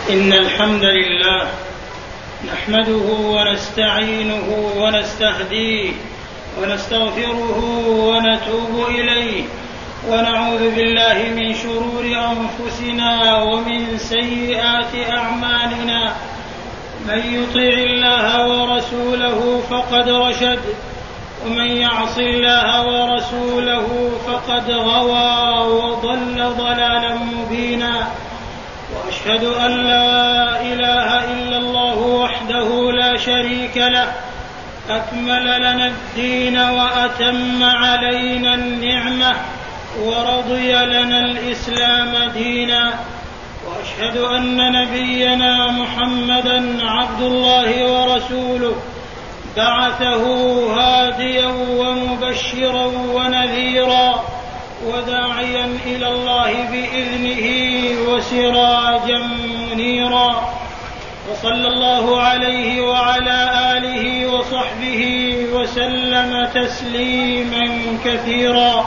إن الحمد لله نحمده ونستعينه ونستهديه ونستغفره ونتوب إليه ونعوذ بالله من شرور أنفسنا ومن سيئات أعمالنا. من يطع الله ورسوله فقد رشد ومن يعص الله ورسوله فقد غوى وضل ضلالا مبينا. وأشهد أن لا إله إلا الله وحده لا شريك له أكمل لنا الدين وأتم علينا النعمة ورضي لنا الإسلام دينا. وأشهد أن نبينا محمدا عبد الله ورسوله بعثه هاديا ومبشرا ونذيرا وداعيا إلى الله بإذنه وسراجا منيرا. وصلى الله عليه وعلى آله وصحبه وسلم تسليما كثيرا.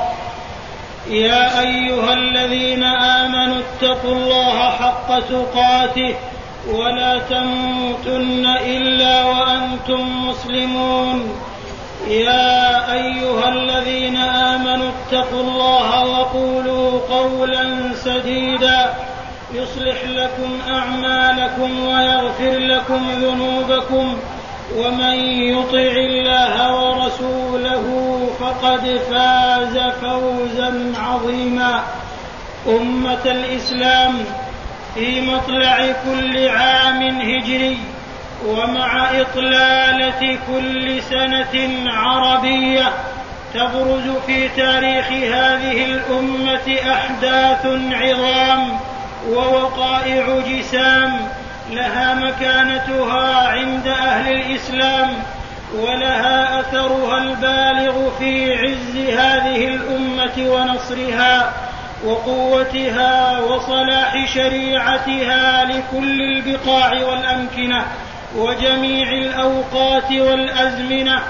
يا أيها الذين آمنوا اتقوا الله حق تقاته ولا تموتن إلا وأنتم مسلمون. يا أيها الذين آمنوا اتقوا الله وقولوا قولا سديدا يصلح لكم أعمالكم ويغفر لكم ذنوبكم ومن يطع الله ورسوله فقد فاز فوزا عظيما. أمة الإسلام، في مطلع كل عام هجري ومع إطلالة كل سنة عربية تبرز في تاريخ هذه الأمة أحداث عظام ووقائع جسام لها مكانتها عند أهل الإسلام ولها أثرها البالغ في عز هذه الأمة ونصرها وقوتها وصلاح شريعتها لكل البقاع والأمكنة وجميع الأوقات والأزمنة.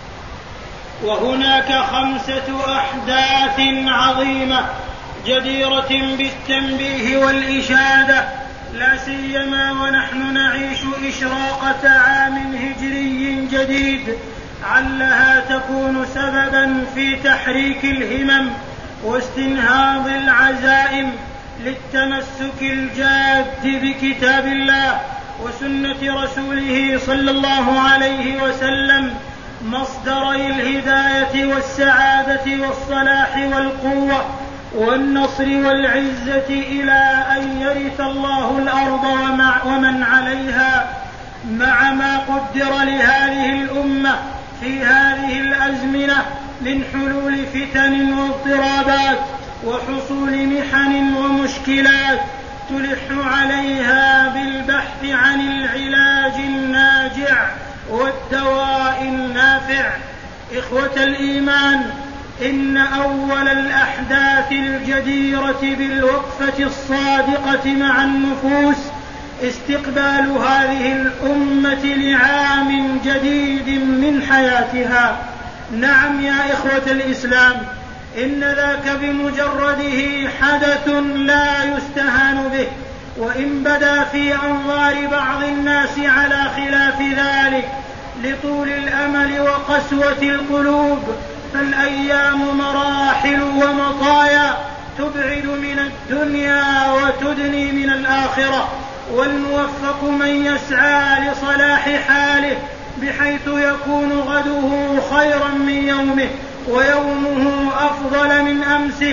وهناك 5 أحداث عظيمة جديرة بالتنبيه والإشادة، لا سيما ونحن نعيش إشراقة عام هجري جديد، علها تكون سببا في تحريك الهمم واستنهاض العزائم للتمسك الجاد بكتاب الله وسنة رسوله صلى الله عليه وسلم، مصدري الهداية والسعادة والصلاح والقوة والنصر والعزة إلى أن يرث الله الأرض ومن عليها، مع ما قدر لهذه الأمة في هذه الأزمنة من حلول فتن واضطرابات وحصول محن ومشكلات تلح عليها بالبحث عن العلاج الناجع والدواء النافع. إخوة الإيمان، إن أول الأحداث الجديرة بالوقفة الصادقة مع النفوس استقبال هذه الأمة لعام جديد من حياتها. نعم يا إخوة الإسلام، إن ذاك بمجرده حدث لا يستهان به، وإن بدا في أنظار بعض الناس على خلاف ذلك لطول الأمل وقسوة القلوب، فالأيام مراحل ومطايا تبعد من الدنيا وتدني من الآخرة، والموفق من يسعى لصلاح حاله بحيث يكون غده خيرا من يومه ويومه أفضل من أمسه.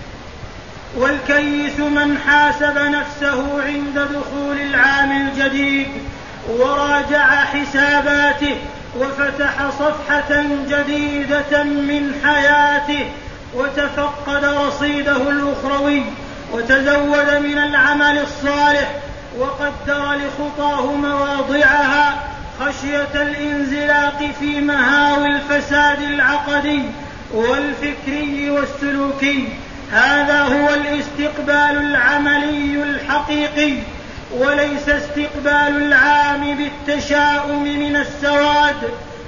والكيس من حاسب نفسه عند دخول العام الجديد وراجع حساباته وفتح صفحة جديدة من حياته وتفقد رصيده الأخروي وتزود من العمل الصالح وقدر لخطاه مواضعها خشية الانزلاق في مهاوي الفساد العقدي والفكري والسلوكي. هذا هو الاستقبال العملي الحقيقي، وليس استقبال العام بالتشاؤم من السواد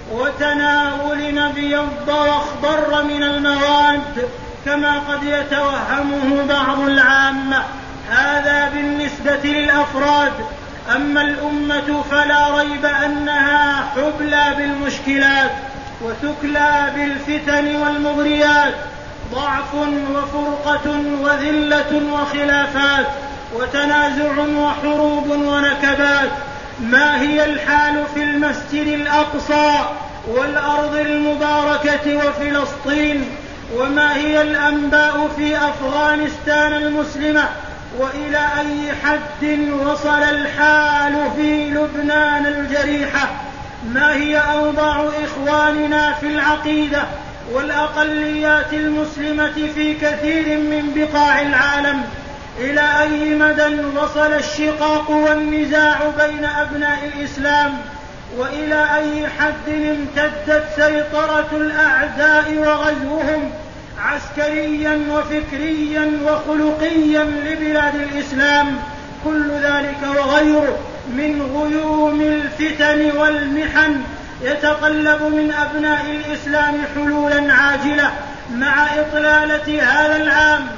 وتناول أبيض واخضر من المواد كما قد يتوهمه بعض العامة. هذا بالنسبة للأفراد. أما الأمة فلا ريب أنها حبلى بالمشكلات وثكلى بالفتن والمغريات، ضعف وفرقة وذلة وخلافات وتنازع وحروب ونكبات. ما هي الحال في المسجد الأقصى والأرض المباركة وفلسطين؟ وما هي الأنباء في أفغانستان المسلمة؟ وإلى أي حد وصل الحال في لبنان الجريحة؟ ما هي أوضاع إخواننا في العقيدة والأقليات المسلمة في كثير من بقاع العالم؟ إلى أي مدى وصل الشقاق والنزاع بين أبناء الإسلام؟ وإلى أي حد امتدت سيطرة الأعداء وغزوهم عسكريا وفكريا وخلقيا لبلاد الإسلام؟ كل ذلك وغيره من غيوم الفتن والمحن يتطلب من أبناء الإسلام حلولا عاجلة مع إطلالة هذا العام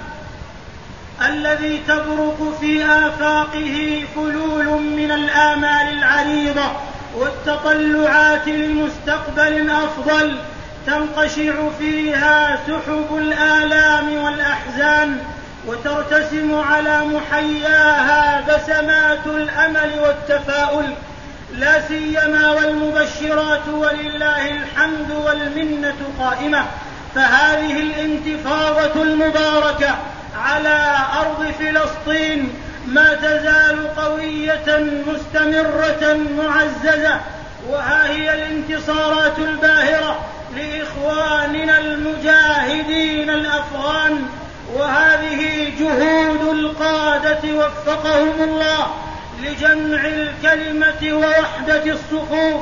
الذي تبرق في آفاقه فلول من الآمال العريضة والتطلعات لمستقبل أفضل، تنقشع فيها سحب الآلام والأحزان وترتسم على محياها بسمات الأمل والتفاؤل، لا سيما والمبشرات ولله الحمد والمنة قائمة. فهذه الانتفاضة المباركة على أرض فلسطين ما تزال قوية مستمرة معززة، وها هي الانتصارات الباهرة لإخواننا المجاهدين الأفغان، وهذه جهود القادة وفقهم الله لجمع الكلمة ووحدة الصفوف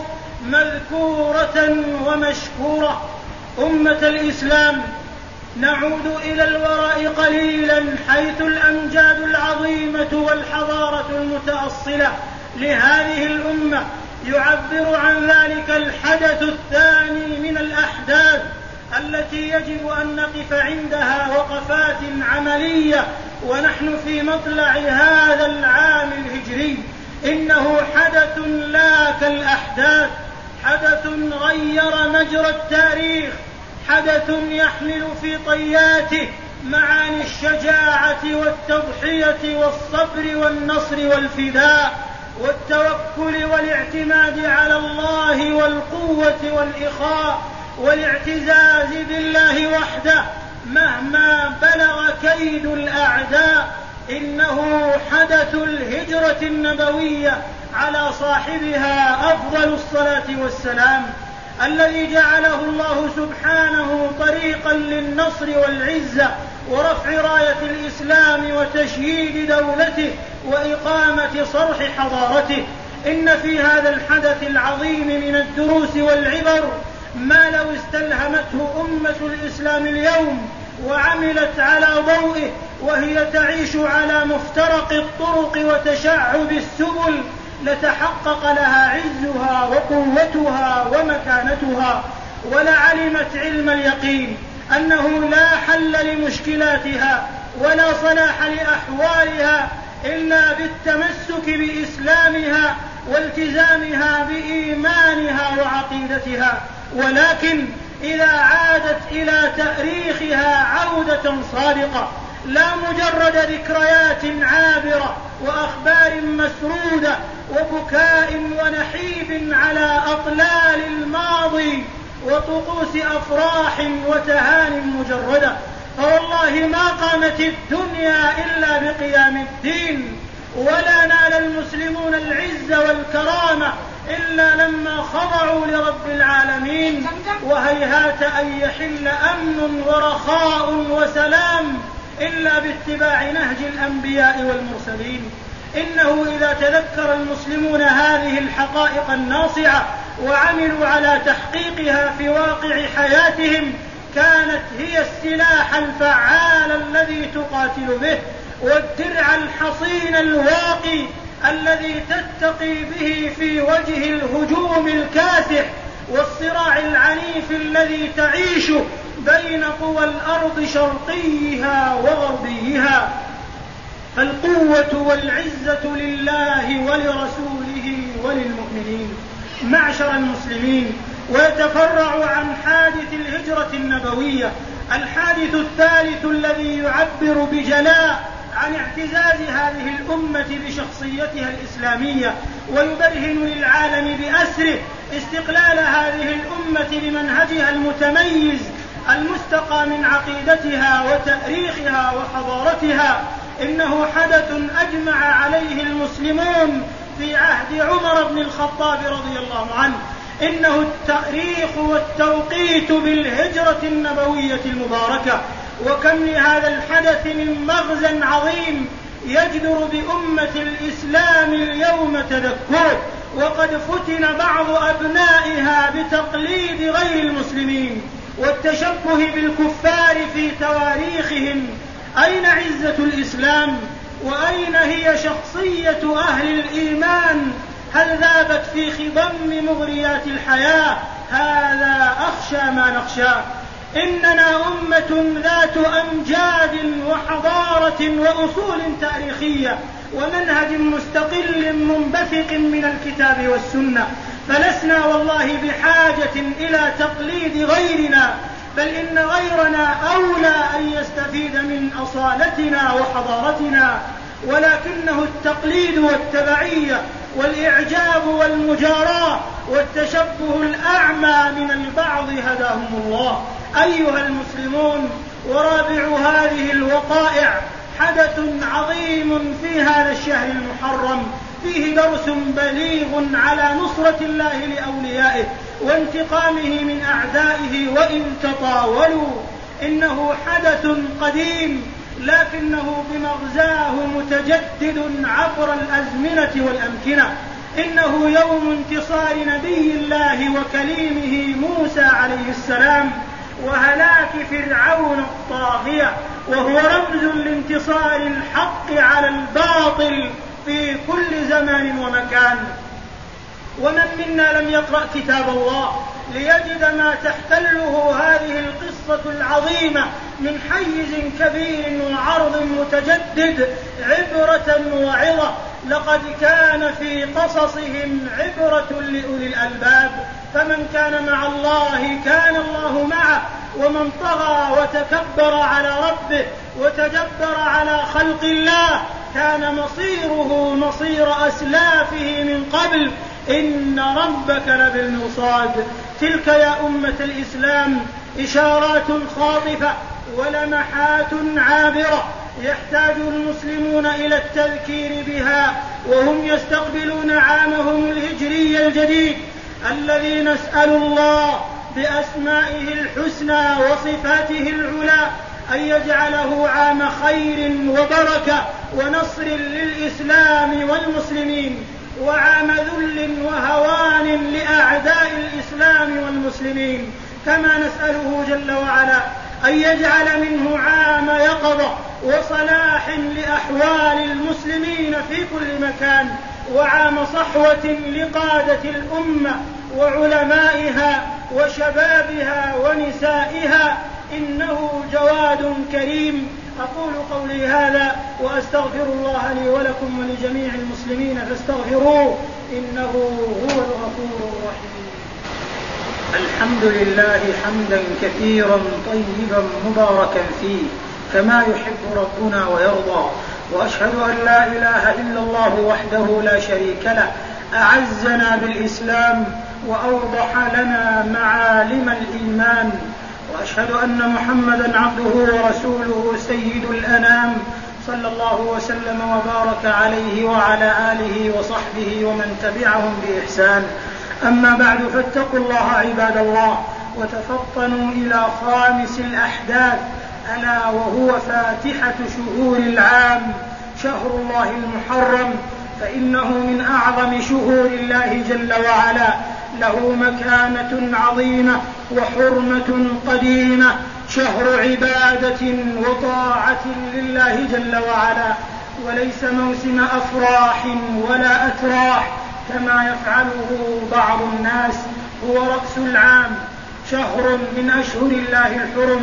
مذكورة ومشكورة. أمة الإسلام، نعود إلى الوراء قليلا حيث الأمجاد العظيمة والحضارة المتأصلة لهذه الأمة يعبر عن ذلك الحدث الثاني من الأحداث التي يجب أن نقف عندها وقفات عملية ونحن في مطلع هذا العام الهجري. إنه حدث لا كالأحداث، حدث غير مجرى التاريخ، حدث يحمل في طياته معاني الشجاعة والتضحية والصبر والنصر والفداء والتوكل والاعتماد على الله والقوة والإخاء والاعتزاز بالله وحده مهما بلغ كيد الأعداء. إنه حدث الهجرة النبوية على صاحبها أفضل الصلاة والسلام، الذي جعله الله سبحانه طريقا للنصر والعزة ورفع راية الإسلام وتشييد دولته وإقامة صرح حضارته. إن في هذا الحدث العظيم من الدروس والعبر ما لو استلهمته أمة الإسلام اليوم وعملت على ضوئه وهي تعيش على مفترق الطرق وتشعب السبل لتحقق لها عزها وقوتها ومكانتها، ولعلمت علم اليقين أنه لا حل لمشكلاتها ولا صلاح لأحوالها إلا بالتمسك بإسلامها والتزامها بإيمانها وعقيدتها. ولكن إذا عادت إلى تاريخها عودة صادقة لا مجرد ذكريات عابرة وأخبار مسرودة وبكاء ونحيب على أطلال الماضي وطقوس أفراح وتهان مجردة، فوالله ما قامت الدنيا إلا بقيام الدين، ولا نال المسلمون العز والكرامة إلا لما خضعوا لرب العالمين. وهيهات أن يحل أمن ورخاء وسلام إلا باتباع نهج الأنبياء والمرسلين. إنه إذا تذكر المسلمون هذه الحقائق الناصعة وعملوا على تحقيقها في واقع حياتهم كانت هي السلاح الفعال الذي تقاتل به والدرع الحصين الواقي الذي تتقي به في وجه الهجوم الكاسح والصراع العنيف الذي تعيش بين قوى الأرض شرقيها وغربيها. القوة والعزة لله ولرسوله وللمؤمنين. معشر المسلمين، ويتفرع عن حادث الهجرة النبوية الحادث الثالث الذي يعبر بجلاء عن اعتزاز هذه الأمة بشخصيتها الإسلامية، ويبرهن للعالم بأسره استقلال هذه الأمة بمنهجها المتميز المستقى من عقيدتها وتاريخها وحضارتها. إنه حدث أجمع عليه المسلمون في عهد عمر بن الخطاب رضي الله عنه. إنه التاريخ والتوقيت بالهجرة النبوية المباركة. وكم لهذا الحدث من مغزى عظيم يجدر بأمة الإسلام اليوم تذكره، وقد فتن بعض أبنائها بتقليد غير المسلمين والتشبه بالكفار في تواريخهم. أين عزة الإسلام؟ وأين هي شخصية أهل الإيمان؟ هل ذابت في خضم مغريات الحياة؟ هذا أخشى ما نخشى. إننا أمة ذات أمجاد وحضارة وأصول تاريخية ومنهج مستقل منبثق من الكتاب والسنة، فلسنا والله بحاجة إلى تقليد غيرنا، بل إن غيرنا أولى أن يستفيد من أصالتنا وحضارتنا. ولكنه التقليد والتبعية والإعجاب والمجاراة والتشبه الأعمى من البعض هداهم الله. أيها المسلمون، ورابع هذه الوقائع حدث عظيم في هذا الشهر المحرم، فيه درس بليغ على نصرة الله لأوليائه وانتقامه من أعدائه وإن تطاولوا. إنه حدث قديم لكنه بمغزاه متجدد عبر الأزمنة والأمكنة. إنه يوم انتصار نبي الله وكليمه موسى عليه السلام وهلاك فرعون الطاغية، وهو رمز لانتصار الحق على الباطل في كل زمان ومكان. ومن منا لم يقرأ كتاب الله ليجد ما تحتله هذه القصة العظيمة من حيز كبير وعرض متجدد عبرة وعظة. لقد كان في قصصهم عبرة لأولي الألباب، فمن كان مع الله كان الله معه، ومن طغى وتكبر على ربه وتجبر على خلق الله كان مصيره مصير أسلافه من قبل. إن ربك لبالمرصاد. تلك يا أمة الإسلام إشارات خاطفة ولمحات عابرة يحتاج المسلمون إلى التذكير بها وهم يستقبلون عامهم الهجري الجديد، الذي نسأل الله بأسمائه الحسنى وصفاته العلى أن يجعله عام خير وبركة ونصر للإسلام والمسلمين، وعام ذل وهوان لأعداء الإسلام والمسلمين. كما نسأله جل وعلا أن يجعل منه عام يقظة وصلاح لأحوال المسلمين في كل مكان، وعام صحوة لقادة الأمة وعلمائها وشبابها ونسائها، إنه جواد كريم. أقول قولي هذا وأستغفر الله لي ولكم ولجميع المسلمين فاستغفروه إنه هو الغفور الرحيم. الحمد لله حمدا كثيرا طيبا مباركا فيه كما يحب ربنا ويرضى، وأشهد أن لا إله إلا الله وحده لا شريك له، أعزنا بالإسلام وأوضح لنا معالم الإيمان، وأشهد أن محمدا عبده ورسوله سيد الأنام صلى الله وسلم وبارك عليه وعلى آله وصحبه ومن تبعهم بإحسان. أما بعد، فاتقوا الله عباد الله وتفطنوا إلى خامس الأحداث، ألا وهو فاتحة شهور العام شهر الله المحرم، فإنه من أعظم شهور الله جل وعلا، له مكانة عظيمة وحرمة قديمة، شهر عبادة وطاعة لله جل وعلا، وليس موسم أفراح ولا أتراح كما يفعله بعض الناس، هو رأس العام، شهر من أشهر الله الحرم،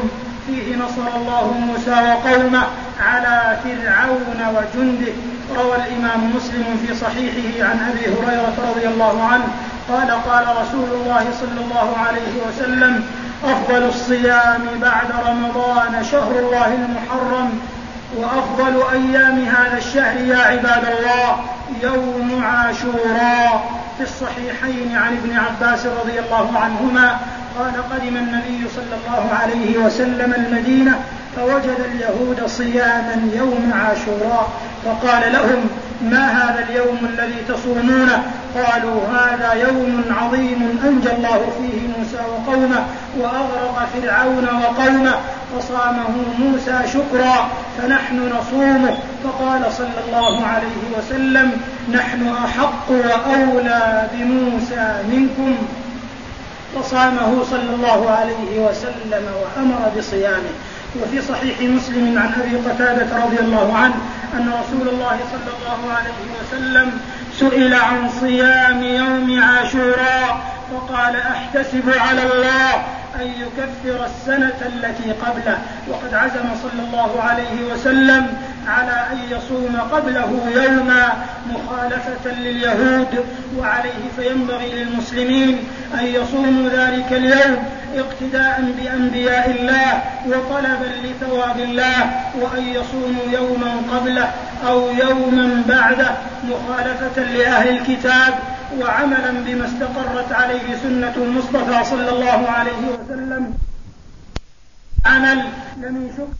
فيه نصر الله موسى وقومه على فرعون وجنده. روى الإمام مسلم في صحيحه عن أبي هريرة رضي الله عنه قال قال رسول الله صلى الله عليه وسلم: أفضل الصيام بعد رمضان شهر الله المحرم، وأفضل أيام هذا الشهر يا عباد الله يوم عاشوراء. في الصحيحين عن ابن عباس رضي الله عنهما قال: قدم النبي صلى الله عليه وسلم المدينة فوجد اليهود صياما يوم عاشوراء، فقال لهم: ما هذا اليوم الذي تصومونه؟ قالوا: هذا يوم عظيم أنجى الله فيه موسى وقومه وأغرق فرعون وقومه، فصامه موسى شكرا فنحن نصومه. فقال صلى الله عليه وسلم: نحن أحق وأولى بموسى منكم. فصامه صلى الله عليه وسلم وأمر بصيامه. وفي صحيح مسلم عن أبي قتادة رضي الله عنه أن رسول الله صلى الله عليه وسلم سئل عن صيام يوم عاشوراء فقال: أحتسب على الله أن يكفر السنة التي قبله. وقد عزم صلى الله عليه وسلم على أن يصوم قبله يوما مخالفة لليهود، وعليه فينبغي للمسلمين أن يصوموا ذلك اليوم اقتداء بأنبياء الله وطلبا لثواب الله، وأن يصوموا يوما قبله أو يوما بعده مخالفة لأهل الكتاب وعملا بما استقرت عليه سنة المصطفى صلى الله عليه وسلم. عمل لمن شكر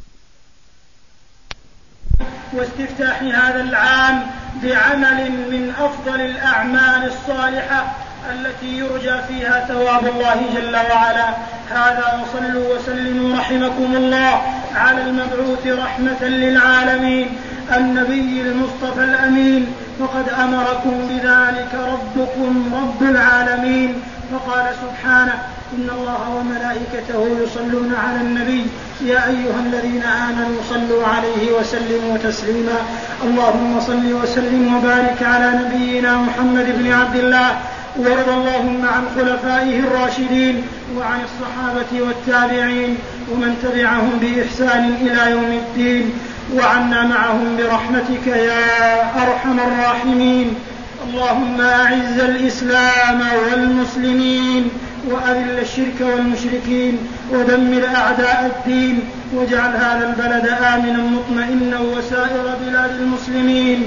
واستفتاح هذا العام بعمل من أفضل الأعمال الصالحة التي يرجى فيها ثواب الله جل وعلا. هذا وصلوا وسلموا رحمكم الله على المبعوث رحمة للعالمين النبي المصطفى الأمين، فقد أمركم بذلك ربكم رب العالمين، فقال سبحانه: إن الله وملائكته يصلون على النبي يا أيها الذين آمنوا صلوا عليه وسلموا تسليما. اللهم صل وسلم وبارك على نبينا محمد بن عبد الله، وارض اللهم عن خلفائه الراشدين وعن الصحابة والتابعين ومن تبعهم بإحسان إلى يوم الدين، وعنا معهم برحمتك يا أرحم الراحمين. اللهم أعز الإسلام والمسلمين وأذل الشرك والمشركين ودمر أعداء الدين، واجعل هذا البلد آمنا مطمئنا وسائر بلاد المسلمين.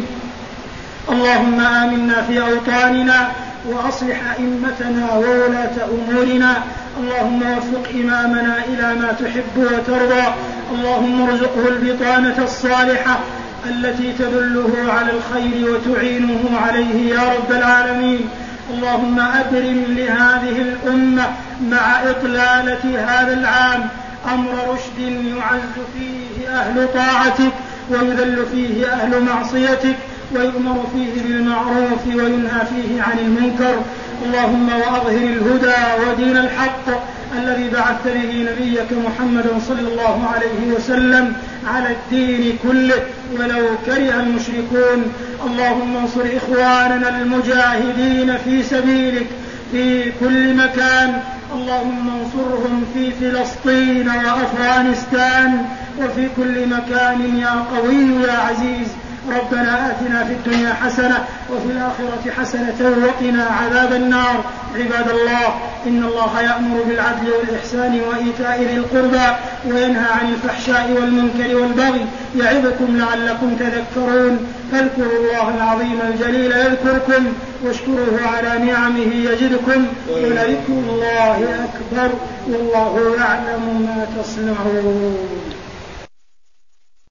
اللهم آمنا في أوطاننا وأصلح أئمتنا وولاة أمورنا. اللهم وفق إمامنا إلى ما تحب وترضى. اللهم ارزقه البطانة الصالحة التي تدله على الخير وتعينه عليه يا رب العالمين. اللهم أبرم لهذه الأمة مع إطلالة هذا العام أمر رشد يعز فيه أهل طاعتك ويذل فيه أهل معصيتك، ويؤمر فيه بالمعروف وينهى فيه عن المنكر. اللهم وأظهر الهدى ودين الحق الذي بعثت به نبيك محمدا صلى الله عليه وسلم على الدين كله ولو كره المشركون. اللهم انصر إخواننا المجاهدين في سبيلك في كل مكان. اللهم انصرهم في فلسطين وأفغانستان وفي كل مكان يا قوي يا عزيز. ربنا آتنا في الدنيا حسنة وفي الآخرة حسنة وقنا عذاب النار. عباد الله، إن الله يأمر بالعدل والإحسان وإيتاء ذي القربى وينهى عن الفحشاء والمنكر والبغي يعظكم لعلكم تذكرون. فاذكروا الله العظيم الجليل يذكركم واشكروه على نعمه يزدكم ولذكر الله أكبر والله يعلم ما تصنعون.